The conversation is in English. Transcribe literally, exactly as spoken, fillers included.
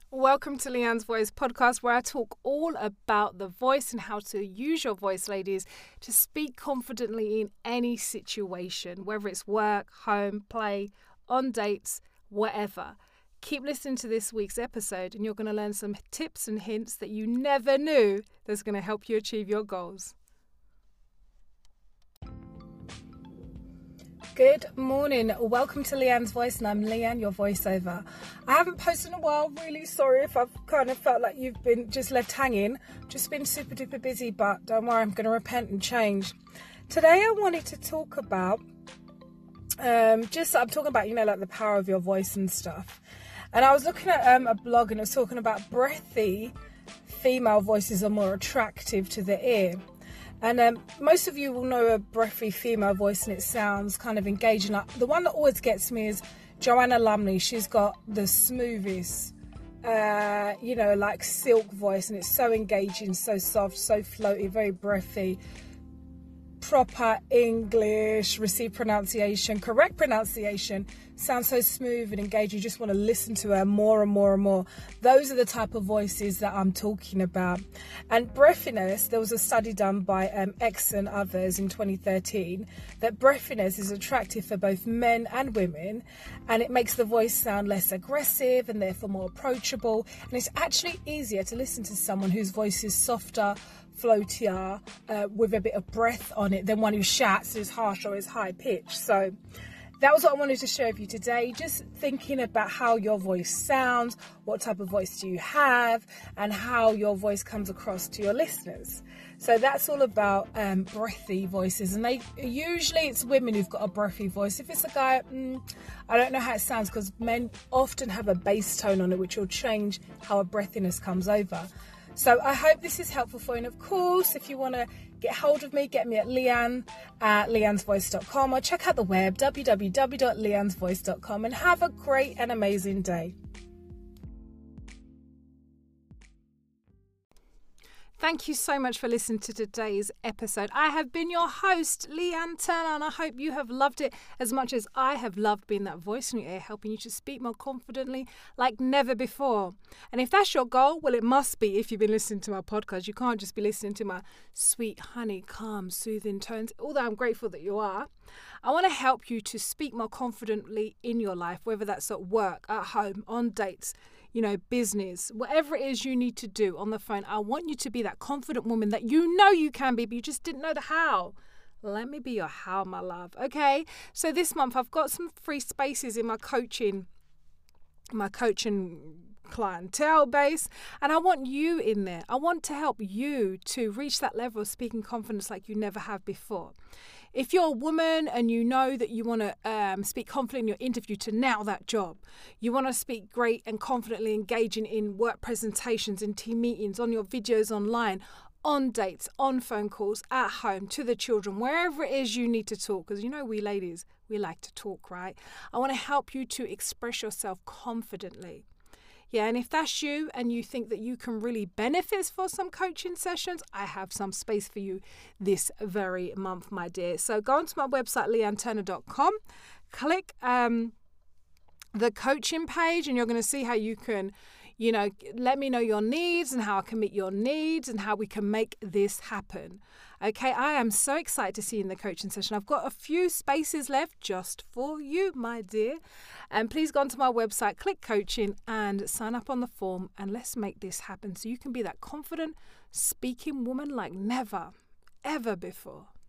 Welcome to Leanne's Voice podcast, where I talk all about the voice and how to use your voice, ladies, to speak confidently in any situation, whether it's work, home, play, on dates, whatever. Keep listening to this week's episode and you're going to learn some tips and hints that you never knew that's going to help you achieve your goals. Good morning. Welcome to Leanne's Voice, and I'm Leanne, your voiceover. I haven't posted in a while. Really sorry if I've kind of felt like you've been just left hanging. Just been super duper busy, but don't worry, I'm going to repent and change. Today I wanted to talk about, um, just, I'm talking about, you know, like the power of your voice and stuff. And I was looking at um, a blog and it was talking about breathy female voices are more attractive to the ear. And um, most of you will know a breathy female voice and it sounds kind of engaging. Like, the one that always gets me is Joanna Lumley. She's got the smoothest, uh, you know, like silk voice, and it's so engaging, so soft, so floaty, very breathy. Proper English, received pronunciation, correct pronunciation, sounds so smooth and engaging. You just want to listen to her more and more and more. Those are the type of voices that I'm talking about. And breathiness, there was a study done by um, X and others in twenty thirteen that breathiness is attractive for both men and women, and it makes the voice sound less aggressive and therefore more approachable. And it's actually easier to listen to someone whose voice is softer, floatier, uh, with a bit of breath on it than one who shouts, is harsh or is high pitched. So that was what I wanted to share with you today. Just thinking about how your voice sounds, what type of voice do you have, and how your voice comes across to your listeners. So that's all about um, breathy voices, and they usually it's women who've got a breathy voice. If it's a guy, mm, I don't know how it sounds, because men often have a bass tone on it, which will change how a breathiness comes over. So I hope this is helpful for you. And of course, if you want to get hold of me, get me at Leanne at leannes voice dot com, or check out the web, w w w dot leannes voice dot com, and have a great and amazing day. Thank you so much for listening to today's episode. I have been your host, Leanne Turner, and I hope you have loved it as much as I have loved being that voice in your ear, helping you to speak more confidently like never before. And if that's your goal, well, it must be if you've been listening to my podcast. You can't just be listening to my sweet, honey, calm, soothing tones, although I'm grateful that you are. I want to help you to speak more confidently in your life, whether that's at work, at home, on dates, you know, business, whatever it is you need to do on the phone. I want you to be that confident woman that you know you can be, but you just didn't know the how. Let me be your how, my love. Okay. So this month I've got some free spaces in my coaching, my coaching clientele base, and I want you in there. I want to help you to reach that level of speaking confidence like you never have before. If you're a woman and you know that you want to um, speak confidently in your interview to nail that job, you want to speak great and confidently engaging in work presentations, in team meetings, on your videos online, on dates, on phone calls, at home, to the children, wherever it is you need to talk, because you know we ladies, we like to talk, right? I want to help you to express yourself confidently. Yeah, and if that's you and you think that you can really benefit for some coaching sessions, I have some space for you this very month, my dear. So go onto my website, leanne turner dot com, click um, the coaching page, and you're going to see how you can, you know, let me know your needs and how I can meet your needs and how we can make this happen. Okay, I am so excited to see you in the coaching session. I've got a few spaces left just for you, my dear. And please go onto my website, click coaching, and sign up on the form, and let's make this happen so you can be that confident speaking woman like never, ever before.